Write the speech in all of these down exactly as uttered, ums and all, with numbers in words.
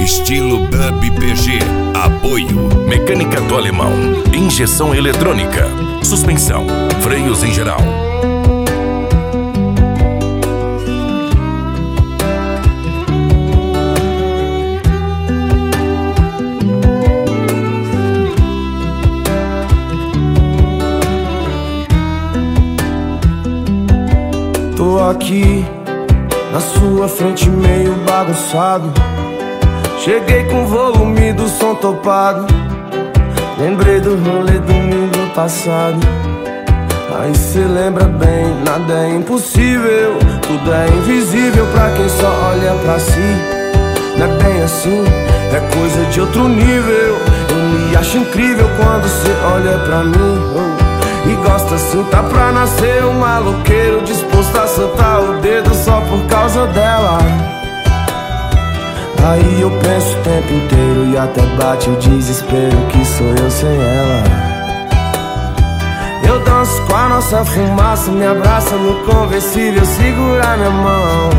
estilo Dub P G. Apoio: mecânica do alemão, injeção eletrônica, suspensão, freios em geral. Tô aqui na sua frente meio bagunçado. Cheguei com o volume do som topado. Lembrei do rolê domingo passado. Aí cê lembra bem, nada é impossível. Tudo é invisível pra quem só olha pra si. Não é bem assim, é coisa de outro nível. Eu me acho incrível quando cê olha pra mim, oh. E gosta assim, tá pra nascer um maloqueiro disposto a soltar o dedo só por causa dela. Aí eu penso o tempo inteiro e até bate o desespero que sou eu sem ela. Eu danço com a nossa fumaça, me abraça no conversível, segura minha mão.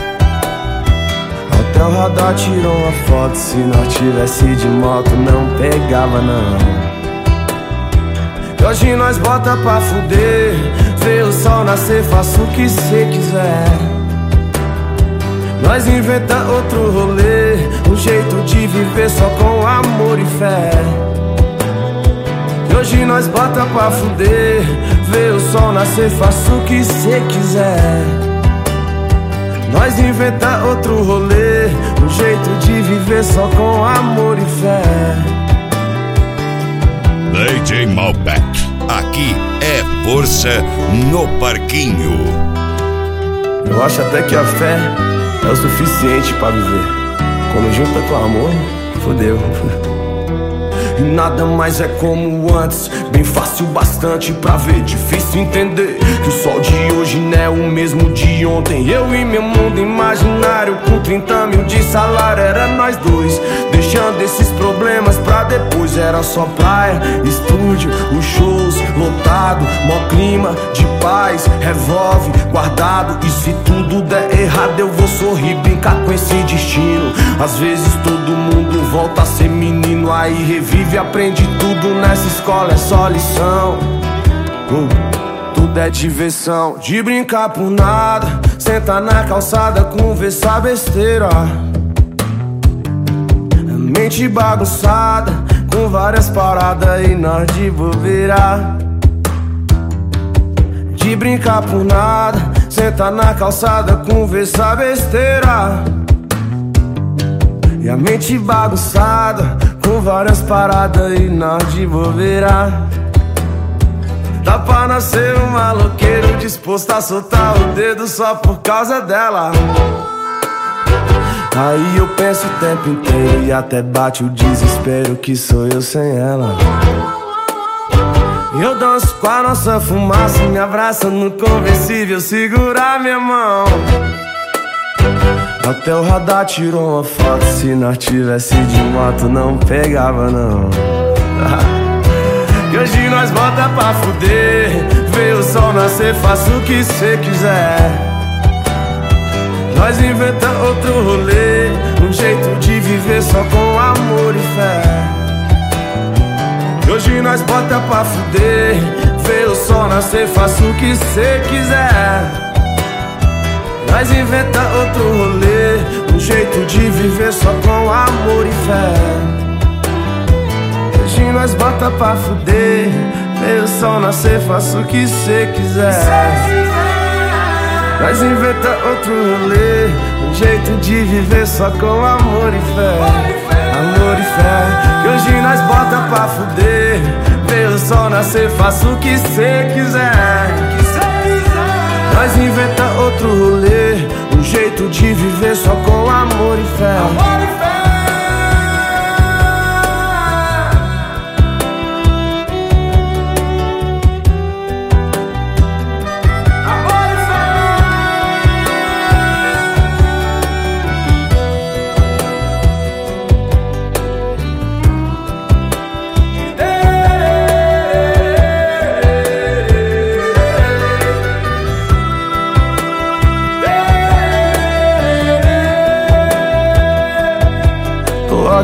Até o radar tirou uma foto, se nós tivesse de moto não pegava não. E hoje nós bota pra fuder, vê o sol nascer, faça o que cê quiser. Nós inventa outro rolê, um jeito de viver só com amor e fé. E hoje nós bota pra fuder, vê o sol nascer, faça o que cê quiser. Nós inventa outro rolê, um jeito de viver só com amor e fé. D J Malbec, aqui é força no parquinho. Eu acho até que a fé é o suficiente pra viver. Quando junta com amor, fodeu. E nada mais é como antes, bem fácil bastante pra ver. Difícil entender que o sol de hoje não é o mesmo de ontem. Eu e meu mundo imaginário com trinta mil de salário, era nós dois, deixando esses problemas pra depois. Era só praia, estúdio, os shows lotado, mó clima de paz, revolve guardado. E se tudo der errado eu vou sorrir, brincar com esse destino. Às vezes todo mundo volta a ser menino, aí revive, aprende tudo nessa escola, é só lição. uh, Tudo é diversão, de brincar por nada, sentar na calçada, conversar besteira. Mente bagunçada, com várias paradas e nós de bobeira. De brincar por nada, sentar na calçada, conversar besteira. E a mente bagunçada, com várias paradas e nós de bobeira. Dá pra nascer um maloqueiro disposto a soltar o dedo só por causa dela. Aí eu penso o tempo inteiro e até bate o desespero que sou eu sem ela. Eu danço com a nossa fumaça, me abraça no conversível, segura minha mão. Até o radar tirou uma foto, se nós tivesse de moto não pegava não. E hoje nós bota pra fuder, vê o sol nascer, faça o que cê quiser. Nós inventa outro rolê, um jeito de viver só com amor e fé. E hoje nós bota pra fuder, vê o sol nascer, faça o que cê quiser. Nós inventa outro rolê, um jeito de viver só com amor e fé. Hoje nós bota pra fuder, vê o sol nascer, faça o que cê quiser. Nós inventa outro rolê, um jeito de viver só com amor e fé. Amor e fé. Que hoje nós bota pra fuder, vê o sol nascer, faça o que cê quiser. Nós inventa outro rolê, um jeito de viver só com amor e fé. Amor e fé.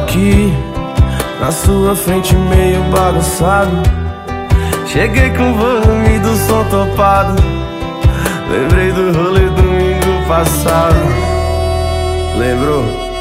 aqui na sua frente meio bagunçado. Cheguei com o volume do som topado. Lembrei do rolê domingo passado. Lembrou?